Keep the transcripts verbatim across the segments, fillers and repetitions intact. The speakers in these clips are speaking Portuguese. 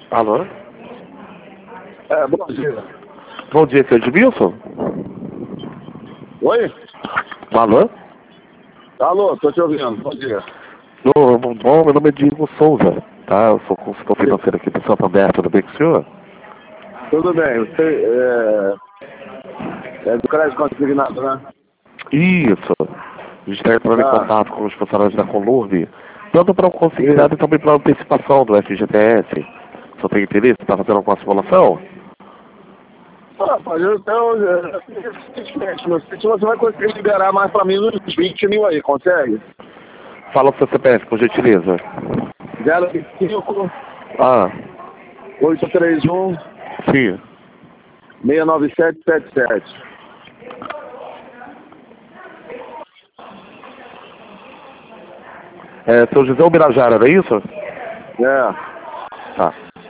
Alô? É, bom dia. Bom dia, seu Edmilson? Oi? Alô? Alô, tô te ouvindo. Bom dia. Bom, bom, bom, meu nome é Diego Souza, tá? Eu sou consultor financeiro aqui do Santander, tudo bem com o senhor? Tudo bem. Você é, é do crédito consignado, né? Isso. A gente está entrando em Ah, contato com os funcionários da Colurb, tanto para o consignado e isso. também para a antecipação do F G T S. Só tem interesse? Está fazendo alguma simulação? Ah, rapaz, eu então, é, simplesmente, não sei se você vai conseguir liberar mais pra mim uns vinte mil aí, consegue? Fala o seu C P F, por gentileza. zero cinco, Ah, oito três um, sim. seis nove sete sete sete. É, seu José Ubirajara, não é isso? É. Tá.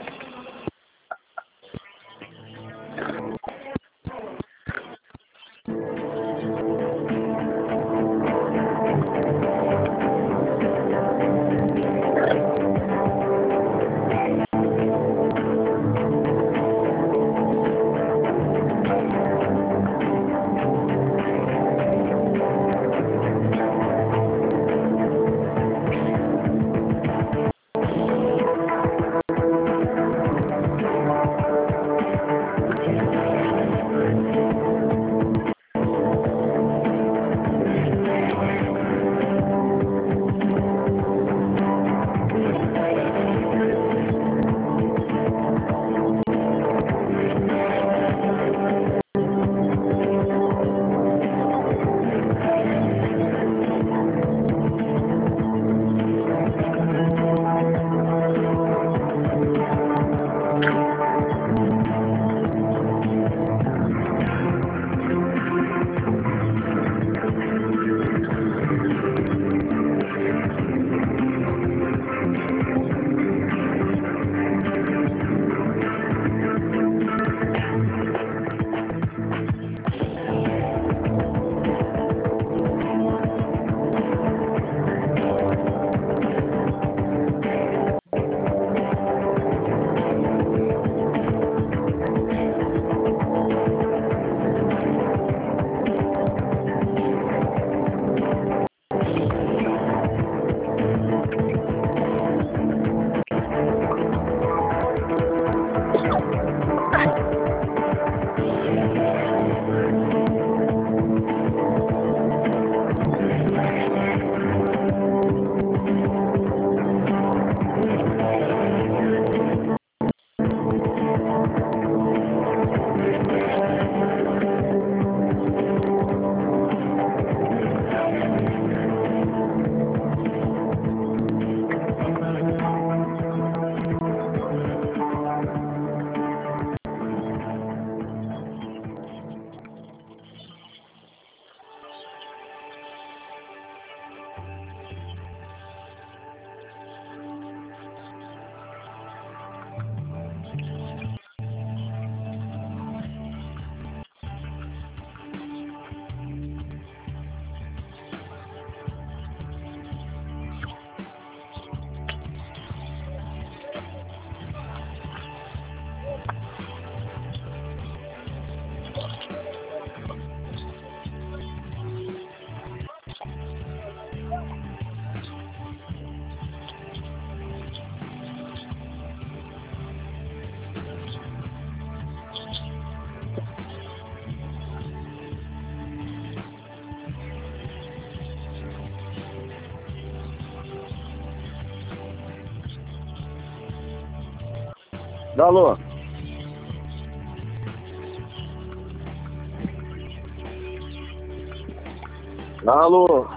Alô? Alô?